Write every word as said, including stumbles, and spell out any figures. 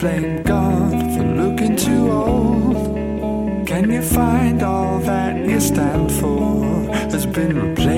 blame God for looking too old? Can you find all that you stand for has been replaced?